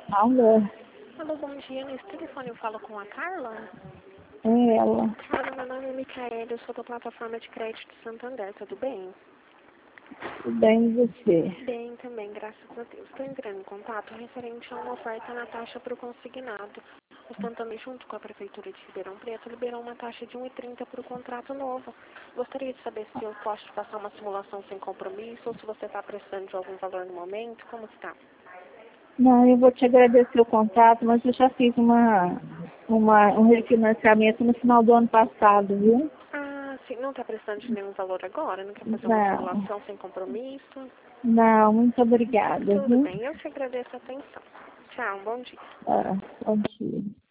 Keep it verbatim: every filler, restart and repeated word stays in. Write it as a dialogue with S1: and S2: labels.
S1: Alô,
S2: Alô, bom dia. Nesse telefone eu falo com a Carla.
S1: é ela.
S2: Carla, meu nome é Micaela, eu sou da plataforma de crédito de Santander, tudo bem?
S1: Tudo bem, e você?
S2: Bem também, graças a Deus. Estou entrando em contato referente a uma oferta na taxa para o consignado. O Santander, junto com a Prefeitura de Ribeirão Preto, liberou uma taxa de um vírgula trinta para o contrato novo. Gostaria de saber se eu posso passar uma simulação sem compromisso ou se você está precisando de algum valor no momento, como está?
S1: Não, eu vou te agradecer o contato, mas eu já fiz uma, uma, um refinanciamento no final do ano passado, viu?
S2: Ah, sim, não está precisando de nenhum valor agora? Não quer fazer uma
S1: Não,
S2: simulação sem compromisso?
S1: não, muito obrigada,
S2: Tudo
S1: viu?
S2: bem, eu te agradeço a atenção. Tchau, bom dia.
S1: Ah, bom dia.